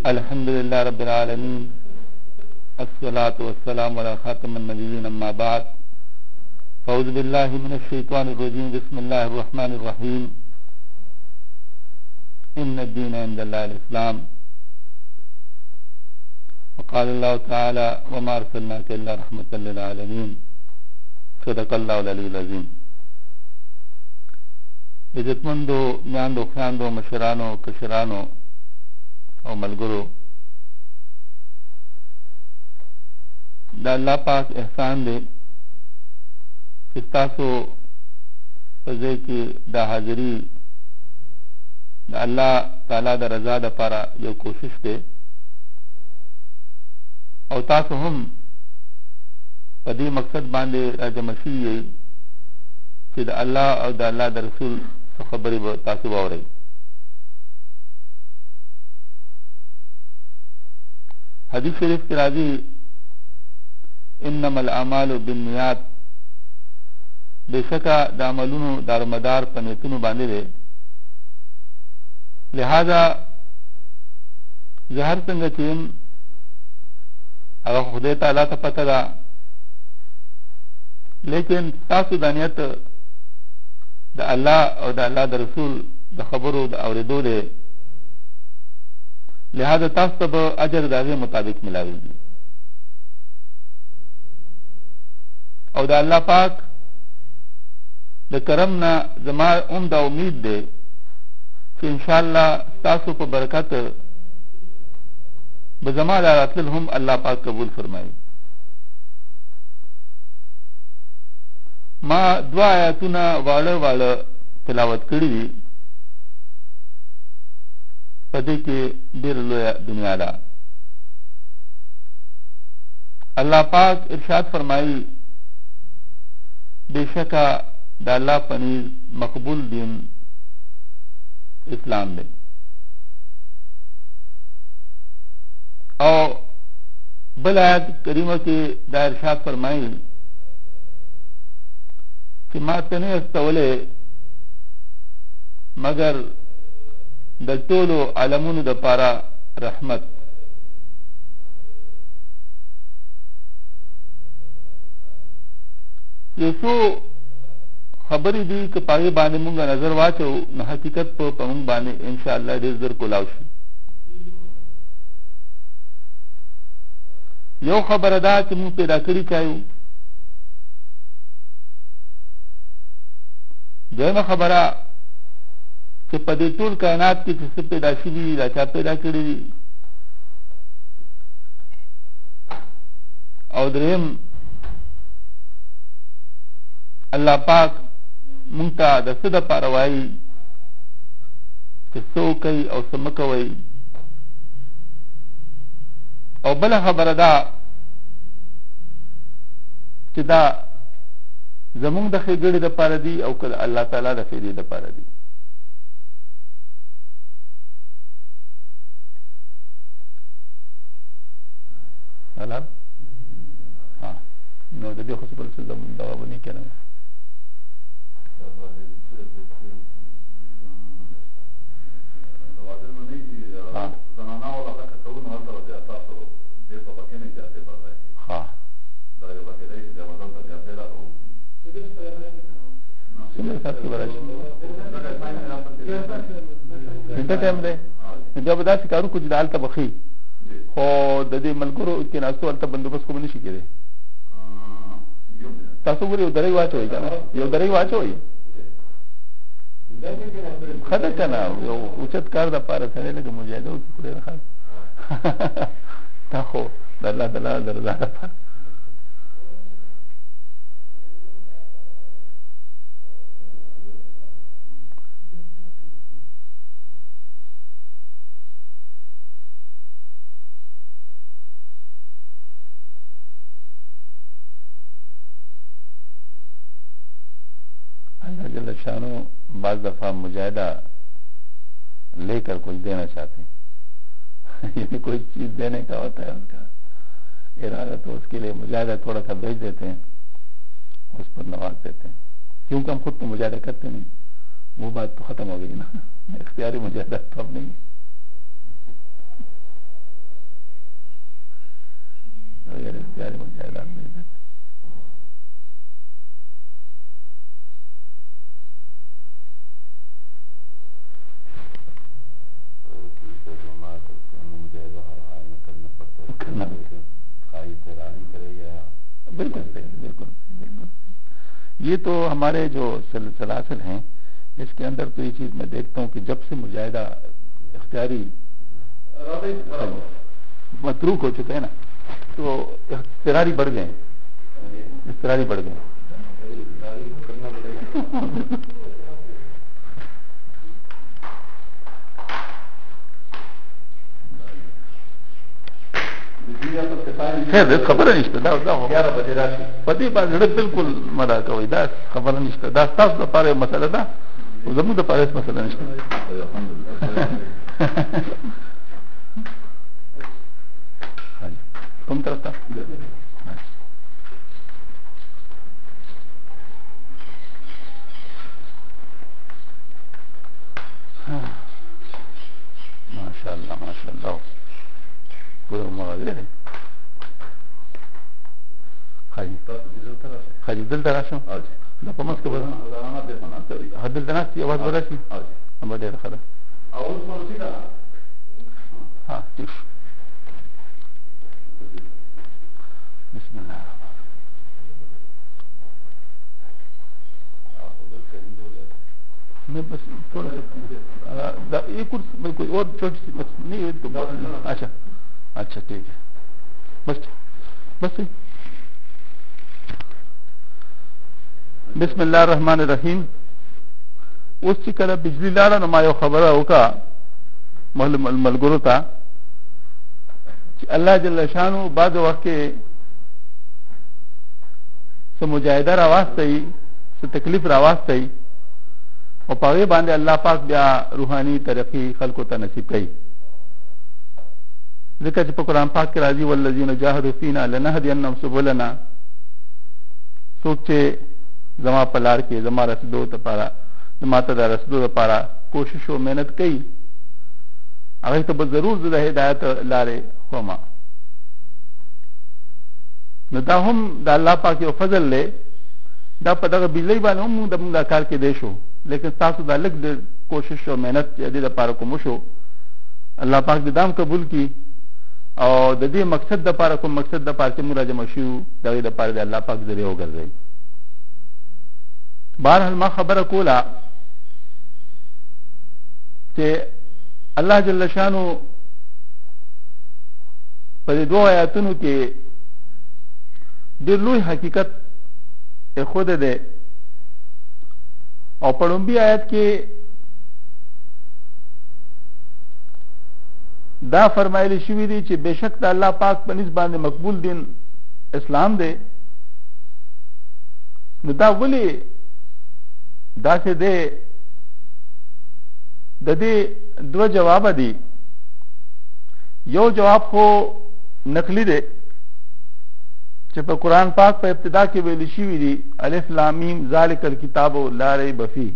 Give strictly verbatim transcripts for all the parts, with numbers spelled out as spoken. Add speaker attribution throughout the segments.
Speaker 1: अल्हम्दुलिल्लाह रब्बिल आलमीन अस्सलातु वस्सलामु अला खातिमिन नबिय्यीन अम्मा बाद फ़अऊज़ु बिल्लाहि मिनश शैतानिर रजीम बिस्मिल्लाहिर रहमानिर रहीम इन्नद दीन इंदल्लाहिल इस्लाम वक़ाल अल्लाहु तआला वमा अरसलनाका इल्ला रहमतल लिल आलमीन सदक़ल्लाहुल अलीयुल अज़ीम। इज़्ज़तमंदो म्यांदो ख़्यान्दो मशरानो कशरानो और मलगुरो दा अल्लाह पाक एहसान दे कि तासो पज़े की दा हाज़री दा अल्लाह ताला दा रज़ा दा पारा यो कोशिश दे और तासो हम पदी मकसद बांधे राजमशी यही कि दा अल्लाह और दा अल्लाह दा रसूल खबरी तासो बावरई। हदीस शरीफ की राजी इन्नमल आमालु बिन्नियात बेशका दामलुनु दारमदार पनेतुनु बांधे दे लिहाजा जहर संग चीम अगर खुदे ताला का पता दा लेकिन तासु दानियत दा अल्लाह और दा अल्लाह दा रसूल दा खबरों दा औरेदो दे लिहाजा तास तब अजर दागे मुताबिक मिलावेगी और दा अल्लाह पाक द करम ना जमा उम्दा उम्मीद दे कि इंशाअल्लाह तासु को बरकत बजमा दारातल हम अल्लाह पाक कबूल फरमाई। मां दुआ आयातुना वाड़ वाड़ तिलावत करी पदे के देर लोया दुनिया दा अल्लाह पाक इरशाद फरमाई बेशका दा अल्लाह पनीर मकबूल दीन इस्लाम दे और बल आयत करीमा के दा इरशाद फरमाई कि मां तने अस्तवले मगर द टोलो अलमुन द पारा रहमत ये सो खबरी दी कि पागे बाने मुंगा नजर वाचो न हकीकत पर पमुंग बाने इंशाअल्लाह रिजर को लाउशी यो खबर अदा कि मुंह पैदा करी चाहू दोयमा खबरा कि पदे टोल कायनात की जिससे पैदाशी भी राचा पैदा करी और द्रेम अल्लाह पाक मुंगता दस्त द पारवाई कि सो कई और समकवई और बला खबर अदा कि दा जमुंग द खेगड़ी द पारा दी और कल अल्लाह ताला द फेरी द पारा दी। अलाब हाँ नो दे खुशबल से दवा बनी क्या नाम हाँ हाँ सुनिए साथ की बराश घंटा टाइम दे जब बता शिकारू कुछ डाल तब बखी हो ददे मलगुरो के नासो अलता बंदोबस्त को नहीं शिके दे तासो बोले उधर ही वाच होई जाना ये उधर ही वाच होई खदा kana yo ucet kar da para sare lege mujahid o पूरे रखा ताखो दल्ला दल्ला दल्ला दल्ला अल्लाह जल्ल शानो बाज दफा मुजाहिदा लेकर कुछ देना चाहते हैं यदि कोई चीज देने का होता है उनका इरादा तो उसके लिए मुजाहिदा थोड़ा सा भेज देते हैं उस पर नवाज देते हैं क्योंकि हम खुद तो मुजाहिदा करते नहीं वो बात तो खत्म हो गई ना इख्तियारी मुजाहिदा तो अब नहीं है। اختیاری مجاهدات دی ده بالکل صحیح بالکل بالکل یہ تو ہمارے جو سلاسل ہیں اس کے اندر تو یہ چیز میں دیکھتا ہوں کہ جب سے مجاہدہ اختیاری متروک ہو چکے ہیں نا تو اختیاری بڑھ گئے اختیاری بڑھ گئے خیر خبره نشته دا دا یاره به راشي په دې باندې بالکل مدا کوي دا خبره نشته دا تاسو لپاره مسله ده او زموږ لپاره هیڅ مسله نشته کوم طرف ته ماشاءالله ماشاءالله پورا مغازه خاجي دلته راشم دا په مسکه به هدل د ناس یواز به راشي هم ډېر ښه ده اول مرسي ده ها ټیک بسم الله میں بس تھوڑا سا یہ کچھ کوئی اور چھوٹی سی بس نہیں تو اچھا اچھا ٹھیک ہے بس بس بسم الله الرحمن الرحیم اوس چې کله بجلی لاړه نو ما یو خبره وکړه ملګرو ته چې الله جل شانو بعد وخت کې څه مجاهده راوستي څه تکلیف راوستي او په هغه باندې الله پاک بیا روحاني ترقی خلکو ته نصیب کوي ځکه چې په قرآن پاک کې راځي والذین جاهدوا فینا لنهدینهم سبلنا څوک چې زما په لار کې زما رسیدو لپاره زما ته د رسیدو لپاره کوشش او مهنت کوي هغه ته به ضرور د هدایت لارې خوما نو دا هم د الله پاک یو فضل له دا په دغه بجلی باندې هم د موږ کار کې دی شو لیکن تاسو دا لږ د کوشش او مهنت چې د لپاره کوم شو الله پاک دې دام قبول کړي او د دې مقصد د لپاره کوم مقصد د لپاره چې موږ راځم شو دغه د لپاره د الله پاک ذریعہ وګرځي بهرحال ما خبره کوله چې الله جل شانو په دې دوه آیاتونو کې ډېر لوی حقیقت خود ده او په لومبي آیت کې دا فرمایلی شوی دی چې بشک د الله پاک په نسبت باندې مقبول دین اسلام دی نو دا ولی دا څه دی د دې دو جواب دي یو جواب خو نقلی دی چې په قرآن پاک په ابتدا کې ویل شوی دی الف لام میم ذالک الکتاب لا ریب فیه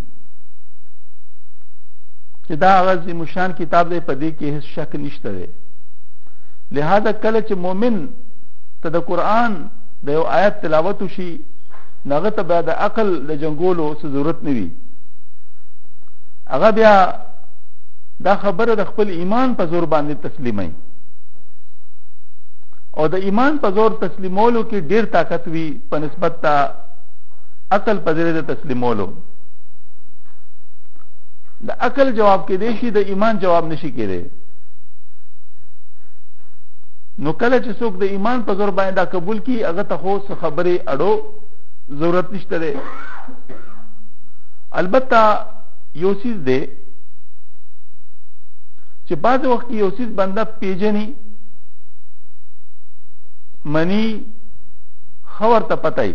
Speaker 1: چې دا هغه مشان کتاب دی په دې کې هیڅ شک نشته دی لہذا کله چې مؤمن ته د قرآن د یو آیت تلاوت وشي هغه ته بیا د عقل د جنګولو څه ضرورت نه وي هغه بیا دا خبره د خپل ایمان په زور باندې تسلیمي او د ایمان په زور تسلیمولو کې ډیر طاقت وي په نسبت تا عقل په ذریعہ د تسلیمولو د عقل جواب کې دی شي د ایمان جواب نشي کېدی نو کله چې څوک د ایمان په زور باندې دا قبول کی هغه ته خو څه خبره اړو ضرورت نشته دی البته یو چیز دی چې بعض وخت یو چیز بنده پیژني منی خبر ته پتاي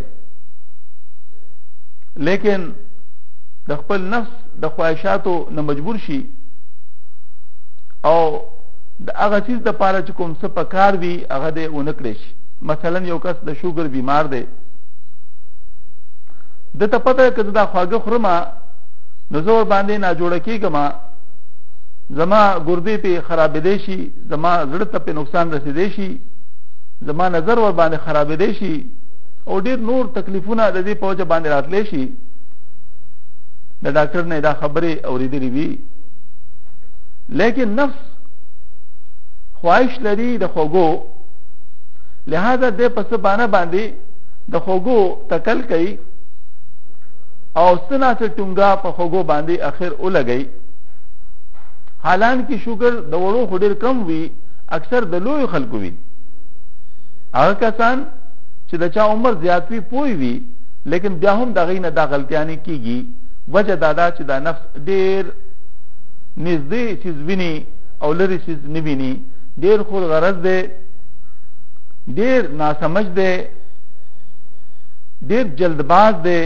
Speaker 1: لیکن د خپل نفس د خواهشاتو نه مجبور شي او د هغه چیز د پاره چې کوم څه پکار وي هغه دې ونکړي شي مثلا یو کس د شوګر بیمار دی د ته پته کړه دا خواږه خورما نزور باندې نه جوړ کیږم زما ګردې په خراب دي شي زما زړه ته په نقصان رسیدي شي زما نظر ور باندې خرابې دی شي او ډیر نور تکلیفونه د دې په وجه باندې راتلی شي. د ډاکټر نه دا خبرې اورېدلې وي، لیکن نفس خواهش لري د خوږو، لہذا د پس باندې باندې د خوږو تکل کوي او سنا سے ټونګا په خوږو باندې اخر ولګي. حالانکه شوګر د وړو خډیر کم وي، اکثر د لوی خلکو وي. هغه کسان چې د چا عمر زیات وي پوي وي، لیکن بیا هم د غینه دا غلطیانی کیږي. وجه دا دا چې دا نفس ډیر نږدې چیز ویني او لري چیز نه ویني، ډیر خود غرض دی، ډیر ناسمج دی، ډیر جلدباز دی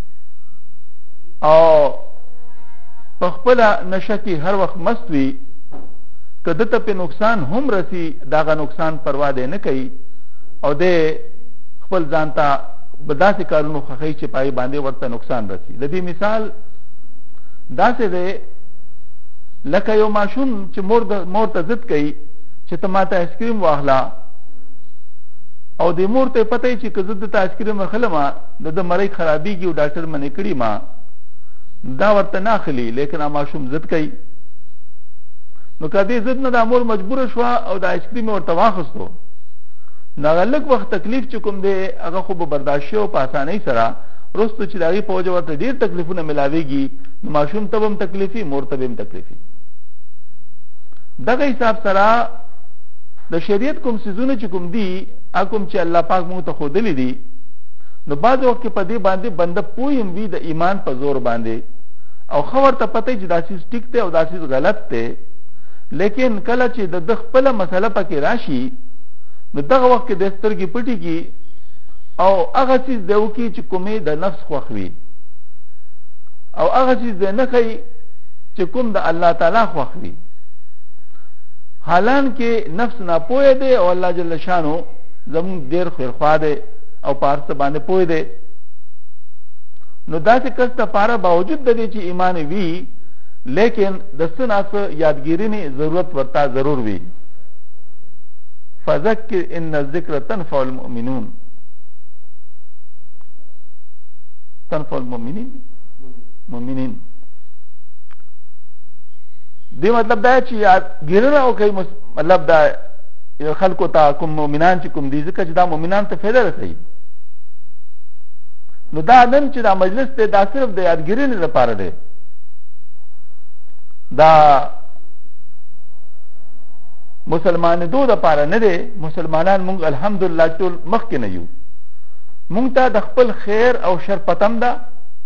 Speaker 1: او په خپل نشه کې هر وخت مست وي. کده ته په نقصان هم رسی داغه نقصان پروا دی نه کوي او د خپل ځان ته بداسې کارونو خوښي چې پای باندې ورته نقصان رسی. د دې مثال داسې دی لکه یو ماشوم چې مور د مور ته ضد کوي چې ته ماته آیسکریم واخلا، او د مور ته پته چې که زه دته آیسکریم اخلم د د مرۍ خرابېږي او ډاکټر منې کړي ما، دا ورته نه اخلي، لیکن ماشوم ضد کوي. نو که دې ضد نه د مور مجبوره شوه او د آیسکریم ورته واخیستو، نو هغه لږ وخت تکلیف چې کوم دی هغه خو به برداشت شي او په اسانۍ سره رستو چې د هغې په وجه ورته ډېر تکلیفونه میلاویږي، نو ماشوم ته به هم تکلیفي، مور ته به هم تکلیفي. دغه حساب سره د شریعت کوم څیزونه چې کوم دي هغه کوم چې الله پاک موږ ته ښودلي دي، نو بعض وخت کې په دې باندې بنده پوه هم وي د ایمان په زور باندې او ښه ورته پته چې دا څیز ټیک دی او دا څیز غلط دی، لیکن کله چې د ده خپله مسله پکې راشي نو دغه وخت کې د سترګې پټې کړي او هغه څیز دی وکړي چې کومې د نفس خوښ وي او هغه څیز دی نه کوي چې کوم د الله تعالی خوښ وي. حالانکه نفس ناپوهه دی او الله جل شانو زمون ډیر خیرخوا دی او پارس باندې پوه دی. نو داسې کس ته پاره باوجود د دې چې ایمان وي، لیکن د څه نه څه یادګیري نه ضرورت ورته ضرور وي. فذکر ان الذکر تنفع المؤمنون، تنفع المؤمنین مؤمنین. دی مطلب دا چې یادګیرنه وکړي، مطلب دا خلکو ته کوم مؤمنان چې کوم دي، ځکه چې دا مؤمنان ته فایده رسوي. نو دا نن چې دا مجلس دی دا صرف د یادګیرنې لپاره دی، دا مسلمانېدو دپاره نه دی. مسلمانان مونږ الحمدلله ټول مخکې نه یو، مونږ ته د خپل خیر او شر پتم ده،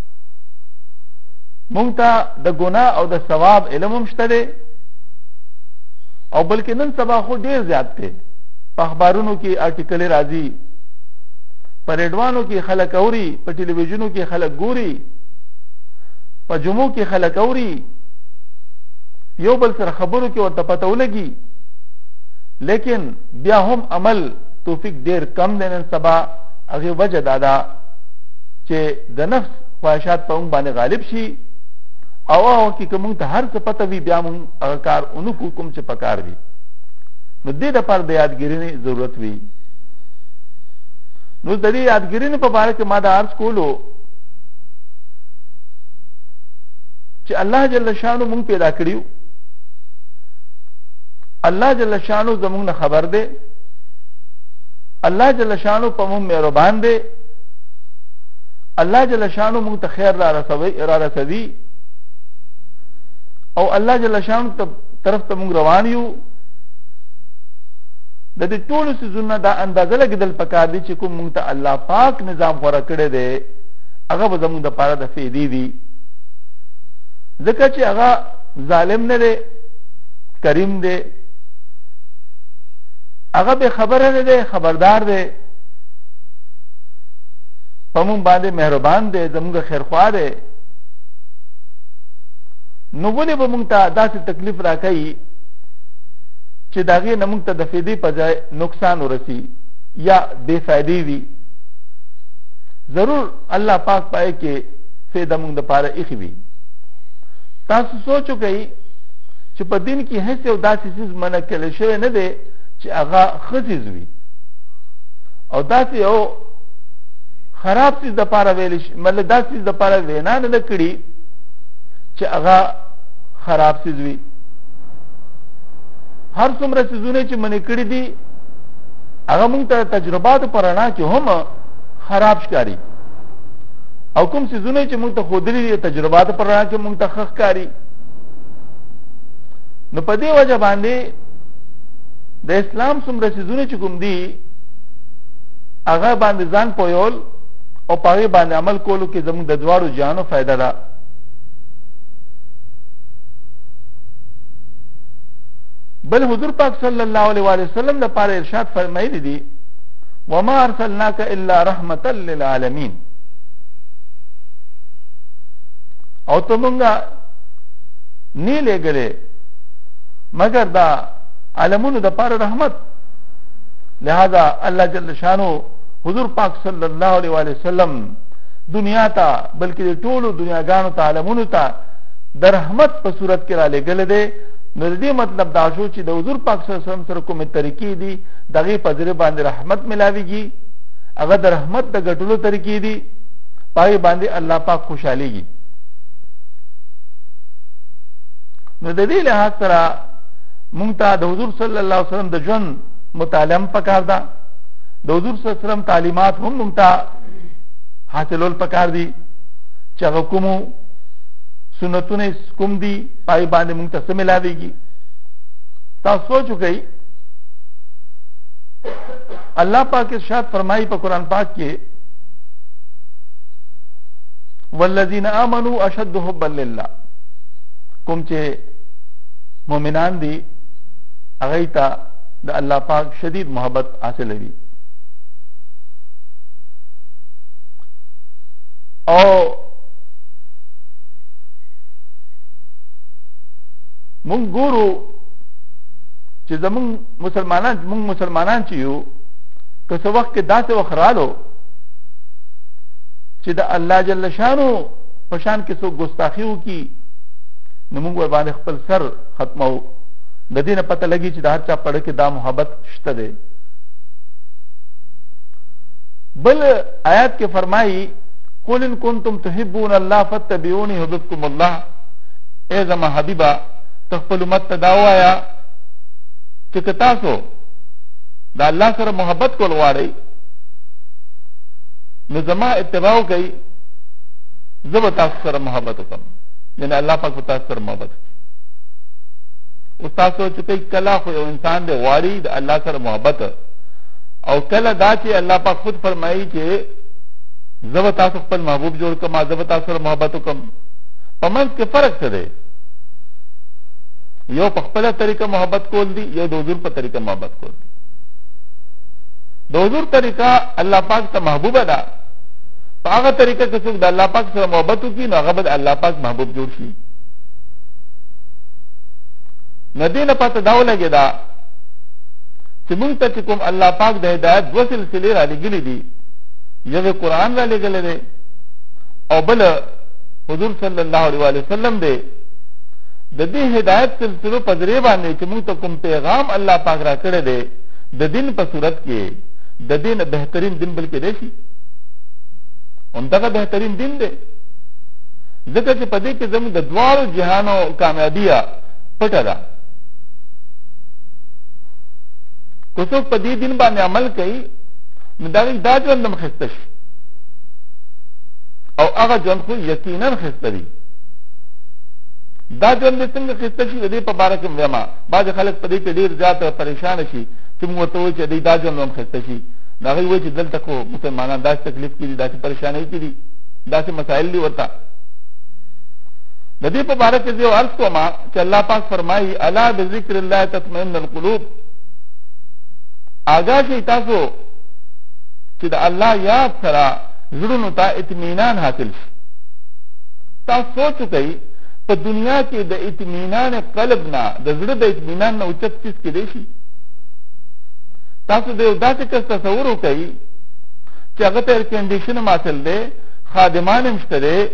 Speaker 1: مونږ ته د ګناه او د ثواب علم هم شته دی، او بلکې نن سبا خو ډیر زیات دی. په اخبارونو کې آرټیکلې راځي، په ریډوانو کې خلک اوري، په ټلویزیونو کې خلک ګوري، په جمعو کې خلک اوري، یو بل سره خبرو کې ورته پته ولګي، لیکن بیا هم عمل توفیق ډیر کم دی نن سبا. هغې وجه دا ده چې د نفس خواهشات په موږ باندې غالب شي او هغه کې که موږ ته هر څه پته وي بیا موږ هغه کار ونه کوو کوم چې پکار وي. نو دې دپاره د یادګیرنې ضرورت وي. نو د دې یادګیرنې په باره کې ما دا عرض کولو چې الله جل شانو موږ پیدا کړیو، الله جل شانو زموږ نه خبر دی، الله جل شانو په موږ مهربان دی، الله جل شانو موږ ته خیر را رسوي را رسوي او الله جل شانو طرف ته موږ روان یو. د دې ټولو څیزونو دا اندازه لګېدل پکار دي چې کوم موږ ته الله پاک نظام غوره کړی دی هغه به زموږ دپاره د فایدې وي، ځکه چې هغه ظالم نه دی، کریم دی، هغه به خبره نه دی، خبردار دی، په موږ باندې مهربان دی، زموږ خیرخوا دی. نو ولې به موږ ته داسې تکلیف راکوي چې د هغې نه موږ ته د فایدې په ځای نقصان ورسي یا بې فایدې وي؟ ضرور الله پاک پای کې فایده موږ دپاره ایښې وي. تاسو سوچ وکئ چې په دین کې هیڅ یو داسې څیز منع کړی شوی نه دی چې هغه ښه څیز وي. او داسې یو خراب څیز د پاره ویل شي مطلب داسې څیز د پاره وینا نه کړي چې هغه خراب څیز وي. هر څومره څیزونه چې منې کړي دي هغه موږ ته تجربات په رڼا کې هم خراب ښکاري او کوم څیزونه چې موږ ته ښودلي دي تجربات په رڼا کې موږ ته ښه ښکاري. نو په دې وجه باندې د اسلام څومره څیزونه چې کوم دي هغه باندې ځان پویول او په هغې باندې عمل کولو کې زموږ د دواړو جهانو فایده ده. بل حضور پاک صلی الله علیه و وسلم د پاره ارشاد فرمایلی دي وما ارسلناک الا رحمتا للعالمین او ته مونږه نه لګلې مگر دا عالمونو د پاره رحمت. لہذا الله جل شانو حضور پاک صلی الله علیه و وسلم دنیا ته بلکې ټولو دنیاګانو ته عالمونو ته د رحمت په صورت کې را لګل دي. نو دې مطلب دا شو چې د حضور پاک صلی الله علیه وسلم سره کومه طریقې دي دغه په ذریعہ باندې رحمت ملاويږي هغه د رحمت د ګټلو طریقې دي پای باندې الله پاک خوشاليږي. نو د دې له سره مونږ ته د حضور صلی الله علیه وسلم د ژوند مطالعه پکار ده. د حضور صلی الله علیه وسلم تعلیمات هم مونږ ته حاصلول پکار دي چې هغه کومو سنتونه کوم دي پای باندې مونږ ته څه ملاويږي. تاسو سوچ وکړئ الله پاک ارشاد فرمایي په قرآن پاک کې والذین آمنوا اشد حبا لله کوم چې مؤمنان دي هغه ته د الله پاک شدید محبت حاصلوي. او مونږ ګورو چې زمونږ مسلمانان مونږ مسلمانان چې یو که څه وخت کې داسې وخت رالو چې د الله جل شانو په شان کې څوک ګستاخي وکړي نو مونږ ورباندې خپل سر ختمو. د دې نه پته لګي چې د هر چا پړه کې دا محبت شته دی. بل آیات کې فرمایي قل ان کنتم تحبون الله فاتبعوني يحببكم الله. اے زما حبیبا تخپل امت ته دا وایا چې که تاسو د الله سره محبت کول غواړئ نو زما اتباع کوئ زه به تاسو سره محبت وکړم. یعنی الله پاک به تاسو سره محبت وکړي. اوس تاسو چې کوي کله خو یو انسان دی غواړي د الله سره محبت او کله دا چې الله پاک خود فرمایي چې زه به تاسو خپل محبوب جوړ کړم زه به تاسو سره محبت وکړم. په منځ کې فرق څه دی؟ یو په خپله طریقه محبت کول دي یو د حضور په طریقه محبت کول دي. د حضور طریقه الله پاک ته محبوبه ده. په هغه طریقه که څوک د الله پاک سره محبت وکړي نو هغه به د الله پاک محبوب جوړ شي. نو دې نه پته دا ولګېده چې موږ ته چې کوم الله پاک د هدایت دوه سلسلې را لېږلې دي یو قرآن را لېږلی دی او بل حضور صلی الله علیه وسلم دی. د دې هدایت سلسلو په ذریعه باندې چې موږ ته کوم پیغام الله پاک را کړی دی د دین په صورت کې د دین بهترین دین بل کېدی شي همدغه بهترین دین دی. ځکه چې په دې کې زموږ د دواړو جهانو کامیابیه پټه ده. که څوک په دې دین باندې عمل کوي نو د هغې دا ژوند هم ښایسته شي او هغه ژوند خو یقینا ښایسته دی. دا ژوند دې څنګه ښایسته شي د دې په باره کې وایم. بعضې خلک په دې کې ډېر زیات پریشانه شي چې موږ ورته وایو چې دی دا ژوند هم ښایسته شي. نو هغوی وایي چې دلته خو مسلمانان داسې تکلیف کې دي داسې پریشانۍ کې دي داسې مسایل دي ورته. د دې په باره کې زه یو عرض کوم چې الله پاک فرمایي الا بذکر الله تطمئن القلوب. آګاه شئ تاسو چې د الله یاد سره زړونو ته اطمینان حاصل شي. تاسو سوچ وکئ په دنیا کې د اطمینان قلب نه د زړه د اطمینان نه اوچت څیز کېدی شي؟ تاسو د یو داسې کس تصور وکئ چې هغه ته ایر کنډیشن هم حاصل دی خادمان هم شته دی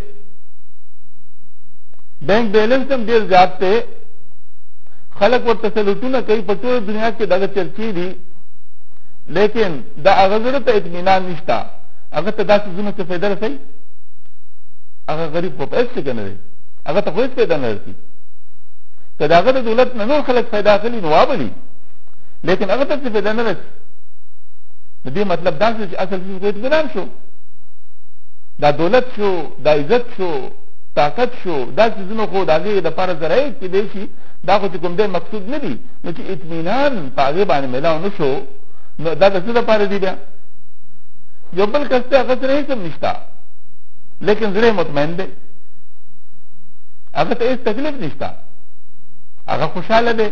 Speaker 1: بینک بیلنس هم ډېر زیات دی خلک ورته سلوټونه کوي په ټوله دنیا کې دغه چرچې دي لیکن دا هغه زړه ته اطمینان نشته هغه ته داسې زونه څه فایده رسوي هغه غریب خو په هېڅ څه کې نه دی هغه ته خو هېڅ فایده نه رسي که د هغه د دولت نه نور خلک فایده اخلي نو وابلي لیکن هغه ته څه فایده نه رسي د دې مطلب دا چې اصل څه کو اطمینان شو دا دولت شو دا عزت شو طاقت شو دا څیزونه خو د هغې دپاره ذرایع کېدی شي دا خو چې کوم دی مقصود نه دي نو چې اطمینان په هغې باندې میلاو نه شو نو دا د څه دپاره دي بیا یو بل کس دی هغه سره هېڅ هم نشته لیکن زړه مطمئن دی هغه ته هېڅ تکلیف نشته هغه خوشحاله دی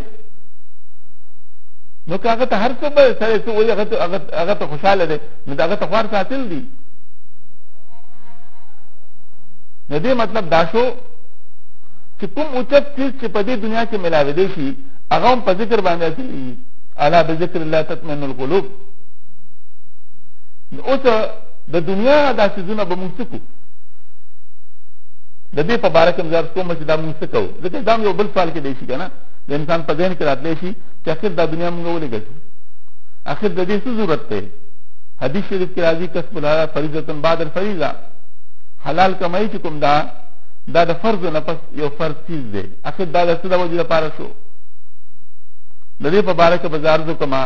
Speaker 1: نو که هغه ته هر څه به سړی څه وایي هغه ته خوشحاله دی نو د هغه ته خوار ساتل دي نو دې مطلب دا شو چې کوم اوچت چیز چې په دې دنیا کې ملاوېدی شي هغه هم په ذکر باندې حاصلېږي الا بذکر الله تطمئن القلوب نو اوس د دنیا دا څیزونه به مونږ څه کوو د دې په باره کې مې درس کوم چې دا مونږ څه کوو ځکه دا یو بل سوال کېدی شي که نه د انسان په ذهن کې راتلی شي چې اخر دا دنیا مونږ ولې ګټو اخر د دې څه ضرورت دی حدیث شریف کې راځي کسب الحلال فریضة بعد الفریضه حلال کمایي چې کوم دا دا د فرض نه پس یو فرض چیز دی اخر دا د څه د وجې لپاره شو د دې په باره کې به زه عرض وکړم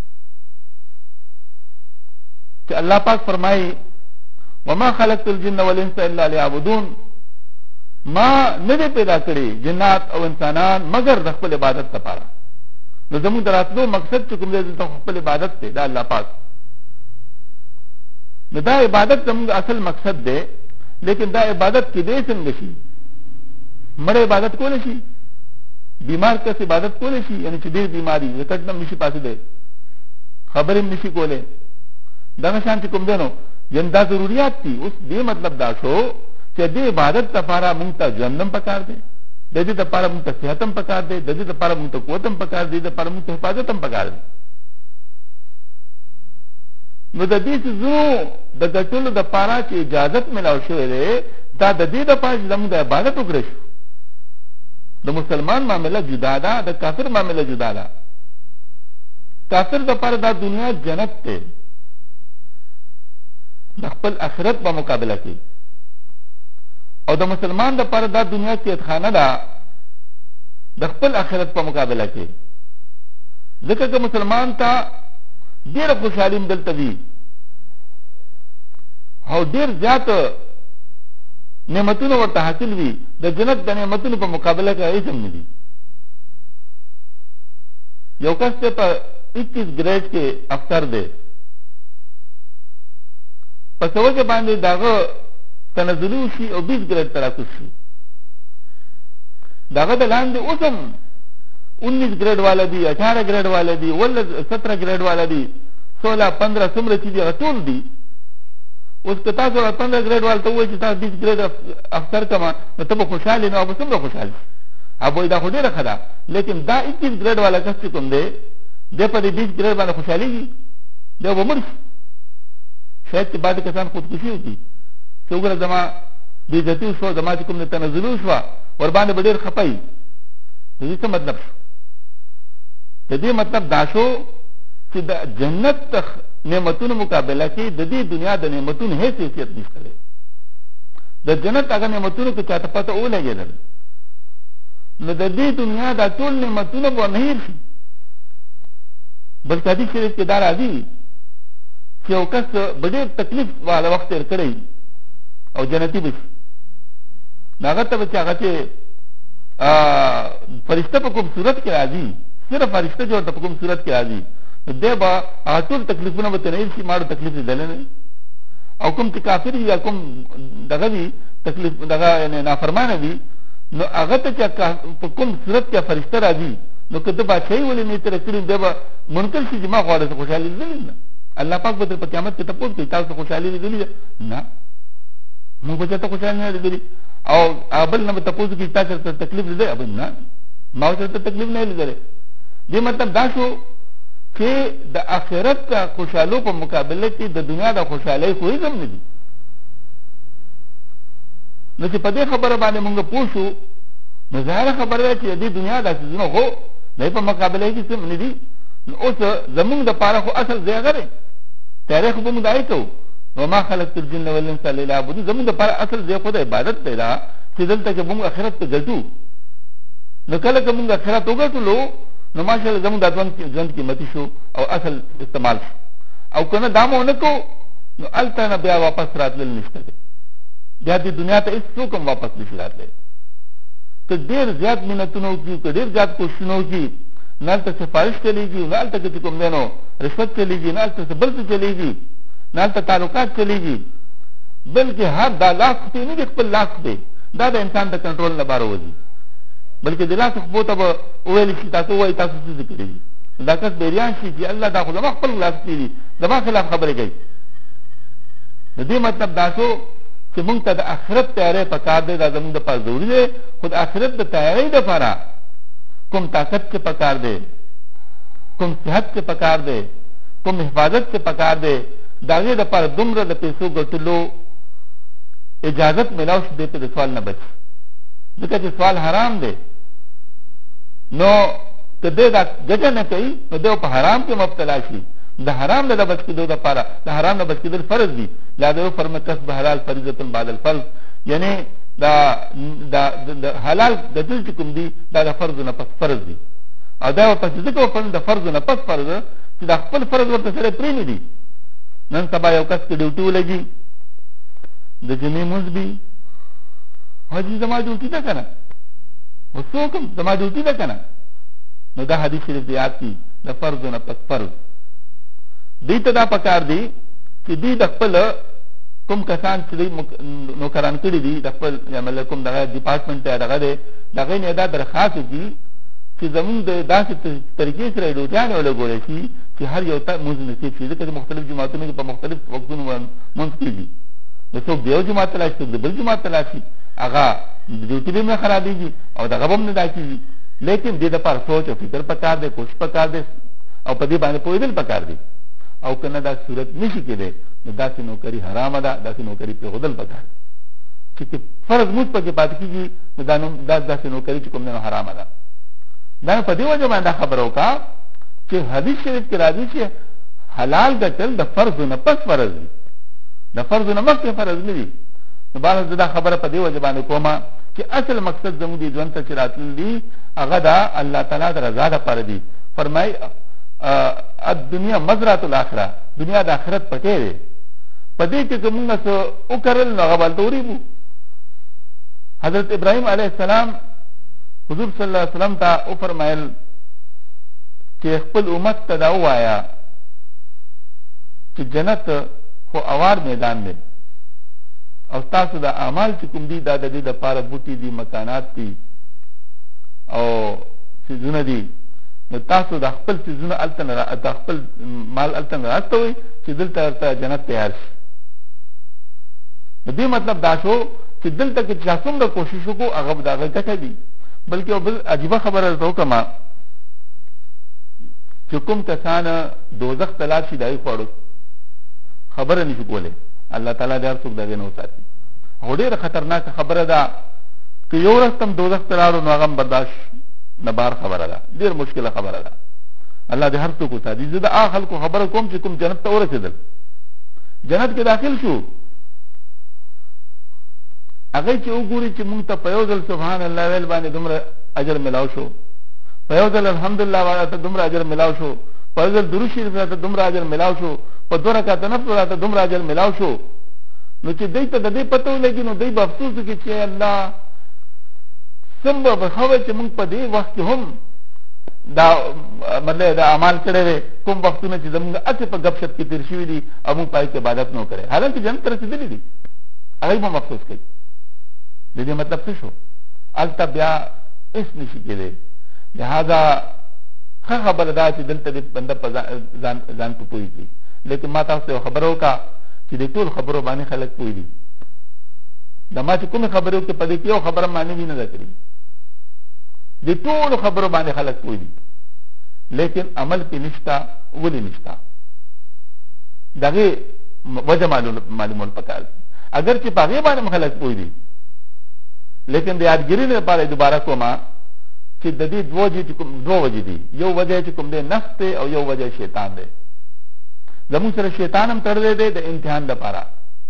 Speaker 1: چې الله پاک فرمایي وما خلقت الجن والانس الا ليعبدون ما نه دی پیدا کړي جنات او انسانان مگر د خپل عبادت لپاره نو زموږ د راتلو مقصد چې کوم دی دلته خپل عبادت دی دا الله پاک نو دا عبادت زموږ اصل مقصد دی لیکن دا عبادت کېدی څنګه شي مړ عبادت کولی شي بیمار کس عبادت کولی شي یعنی چې ډېر بیماري د کټ نه نشي پاسېدی خبرې هم نشي کولی دغه شان چې کوم دی نو یعنې دا ضروریات دي اوس دې مطلب دا شو چې دې عبادت لپاره مونږ ته ژوند هم پکار دی د دې لپاره مونږ ته صحت هم پکار دی د دې لپاره مونږ ته قوت هم پکار دی د دې لپاره مونږ ته حفاظت هم پکار دی نو د دې څیزونو د ګټلو دپاره چې اجازت میلاو شوی دی دا د دې دپاره چې زموږ د عبادت وکړی شو د مسلمان معامله جدا ده د کافر معامله جدا ده کافر دپاره دا دنیا جنت دی د خپل آخرت په مقابله کې او د مسلمان دپاره دا دنیا قیدخانه ده د خپل آخرت په مقابله کې ځکه که مسلمان ته ډېره خوشحالي دلته وي او ډېر زیات نعمتونه ورته حاصل وي د جنت د نعمتونو په مقابله کې هیڅ هم نه دي یو کس ته په اکیس ګریډ کې افسر دی په څه وجه باندې د هغه تنزلي وشي او بیس ګریډ ته راکوز شي د هغه د لاندې اوس هم انیس ګریډ والا دي اٹھارہ ګریډ والا دي ولس سترہ ګریډ والا دي سولہ پندرہ څومره چې دي هغه ټول دي اوس که تاسو پندرہ ګریډ والا ته ووایي چې تاسو بیس ګریډ افسر کما نو ته به خوشحالې نه او به څومره خوشحال شي هغه وایي دا خو ډېره ښه ده لیکن دا اکیس ګریډ والا کس چې کوم دی دی په دې بیس ګریډ باندې خوشحالېږي دی به مړ شي شاید چې بعضې کسان خودکشي وکړي چې وګوره زما بېعزتي وشوه زما چې کوم د تنزلي وشوه ورباندې به ډېر خفه وي د دې څه مطلب شو د دې مطلب دا شو چې د جنت نعمتونو مقابله کې د دې دنیا د نعمتونو هیڅ حیثیت نشته دی د جنت هغه نعمتونو که چاته پته ولګېدل نو د دې دنیا دا ټول نعمتونه به نه هېر شي بلکې حدیث شریف کې دا راځي چې یو کس به ډېر تکلیف والا وخت تېر کړی او جنتي به شي نو هغه ته به چې هغه چې فرشته په کوم صورت کې راځي صرف فرشته چې ورته په کوم صورت کې راځي نو دی به هغه ټول تکلیفونه به ترې شي ماړو تکلیف لیدلی نه او کوم چې کافر وي یا کوم دغه وي تکلیف دغه یعنې نافرمانه وي نو هغه ته چې په کوم صورت کې فرشته راځي نو که د بادشاهي ولې نه تېره کړي دی به منکر شي چې ما خو هغه خوشحالي لیدلې نه الله پاک به تر په قیامت کې تپوس کوي تاسو خوشحالي لیدلې ده نه موږ به چېرته خوشحالي نه لیدلې او بل نه به تپوس کوي تا چېرته تکلیف لیدلی ابه نه ما چېرته تکلیف نه لیدلی دې مطلب دا شو چې د آخرت د خوشحالو په مقابله کې د دنیا د خوشحالۍ خو هېڅ هم نه دي نو چې په دې خبره باندې مونږ پوه شو نو ظاهره خبره ده چې د دې دنیا دا څیزونه خو د په مقابله کې څه نه دي نو اوس زمونږ د پاره خو اصل ځای هغه دی تاریخ به موږ دای کوو وما خلقت الجن والانس الا ليعبدون زمونږ د پاره اصل ځای خو د عبادت دی دا چې دلته کې موږ آخرت ته ګټو نو کله که موږ آخرت وګټلو نو ماشاءالله زمونږ د ژوند ژوند قیمتي شو او اصل استعمال شو او کنه دا مو نه کو نو هلته نه بیا واپس راتلل نشته دی بیا دې دنیا ته هېڅوک هم واپس نشي راتلی که ډېر زیات منتونه وکړي که ډېر زیات کوښښونه وکړي نه هلته سفارش چلېږي نه هلته که چې کوم دی نو رشوت چلېږي نه هلته څه بل څه چلېږي نه هلته تعلقات چلېږي بلکې هر دا لاس خپې نه دي خپل لاس خپې دا د انسان د کنټرول نه بهر وځي بلکې د لاس خپو ته به وویل شي تاسو ووایي تاسو څه کړي دي دا کس بیریان شي چې الله دا خو زما خپل لاس خپې دي زما خلاف خبرې کوي د دې مطلب دا شو چې مونږ ته د آخرت تیاری پکار دی دا زمونږ دپاره ضروري دی خو د آخرت د تیاری دپاره کوم طاقت چې پکار دی کوم صحت چې پکار دی کوم حفاظت چې پکار دی د هغې دپاره دومره د پیسو ګټلو اجازت میلاو شي دی په د سوال نه بچي ځکه چې سوال حرام دی نو که دی دا ګټه نه کوي نو دی په حرام کې مبتلا شي د حرام نه د بچ کېدو دپاره د حرام نه بچ کېدل فرض دي یادوي فرمه کسب حلال فریضة بعد الفرض یعنی دا د حلال ګټل چې کوم دي دا د فرض نه پس فرض دي او دا ورپسې ځکه وفرض د فرض نه پس فرض چې دا خپل فرض ورته سره پرېنې دي نن سبا یو کس کې ډیوټي ولګي د جمعې مونځ وي حاجي زما ډیوټي ده که نه اوس څوک هم زما ډیوټي ده که نه نو دا حدیث شریف دی یاد کړي د فرض نه پس فرض دوی ته دا پکار دی چې دوی د خپل کوم کسان چې دوی نوکران کړي دي د خپل مطلب کوم دغه ډپارټمنټ ته دغه دی د هغې نه دا درخواست وکړي چې زمونږ د داسې طریقې سره ډوټیانې ولګولی شي چې هر یو ته مونځ نصیب شي ځکه چې مختلف جوماتونو کې په مختلف وختونو مونځ کېږي نو څوک د یو جومات ته لاړ شي څوک د بل جومات ته لاړ شي هغه ډیوټي به هم نه خرابېږي او دغه به هم نه دا کېږي لیکن دې دپاره سوچ او فکر پکار دی کوشش پکار دی او په دې باندې پوهېدل پکار دی او کنه دا صورت نشي کېدی نو داسې نوکري حرامه ده داسې نوکري پرېښودل پکار چې که فرض مونځ پکې پاتې کېږي نو دا دا داسې نوکري چې کوم دی نو حرامه ده دا په دې وجه باندې خبره وکړه چې حدیث شریف کې راځي چې حلال ګټل د فرض نه پس فرض دي د فرض نه مخکې فرض نه دي نو بعض زه دا خبره په دې وجه باندې کومه چې اصل مقصد زموږ د ژوند ته چې راتلل دي هغه دا الله تعالی د رضا دپاره دي فرمایي الدنیا مزرعة الاخره دنیا د آخرت پټی دی په دې کې که مونږ څه وکرل نو هغه به هلته وریږو حضرت ابراهیم علیه السلام حضور صلی الله علیه وسلم ته وفرمایل چې خپل امت ته دا ووایه چې جنت خو اوار میدان دی او ستاسو د اعمال چې کوم دي دا د دې دپاره بوټي دي مکانات دي او څیزونه دي نو تاسو د خپل څیزونه هلته نه د خپل مال هلته نه راستوئ چې دلته ورته جنت تیار شي د دې مطلب دا شو چې دلته کې چا څومره کوشش وکړو هغه به د هغه ګټه دي بلکې یو بل عجیبه خبره درته وکړمه چې کوم کسان دوزخ ته لاړ شي د هغې خوړو خبره نشي کولی الله تعالی د هر څوک د هغې نه وساتي خو ډېره خطرناکه خبره ده که یو ورځ ته هم دوزخ ته لاړو نو هغه هم برداشت نه بار خبره ده ډېر مشکله خبره ده الله دې هر څوک وساتي زه د هغه خلکو خبره کوم چې کوم جنت ته ورسېدل جنت کې داخل شو هغه چې وګوري چې مونږ ته په یو ځل سبحان الله ویل باندې دومره اجر ملاو شو په یو ځل الحمدلله وایه ته دومره اجر ملاو شو په یو ځل درود شریف راته دومره اجر ملاو شو په دوه رکعته نفل راته دومره اجر ملاو شو نو چې دوی ته د دې پته ولګي نو دوی به افسوس وکړي چې الله څنګه به ښه وی چې مونږ په دې وخت کې هم دا مطلب دا اعمال کړی دی کوم وختونه چې زمونږ هسې په ګپ شپ کې تېر شوي دي او مونږ په هغې کې عبادت نه کړی حالانکه جنت ته رسېدلي دي هغوی به هم افسوس کوي د دې مطلب څه شو هلته بیا هېڅ نشي کېدی لهذا ښه خبره ده چې دلته د بنده په ځان په پوهېږي لیکن ما تاسو ته یو خبره وکړه چې د ټول خبرو باندې خلک پوهېږي د ما چې کومې خبرې وکړې په دې کې یو خبره معنوي نه ده کړې د ټولو خبرو باندې خلک پوهېږي لیکن عمل کې نشته ولې نشته د هغې وجه معلومول پکار دي اگر چې په هغې باندې هم خلک پوهېږي لیکن د یادګیرۍ لپاره دوباره کومه چې د دې دوه وجې کوم دوه وجې دي، یو وجه چې کوم دی نفس دی او یو وجه شیطان دی. زموږ سره شیطان هم تړلی دی د امتحان لپاره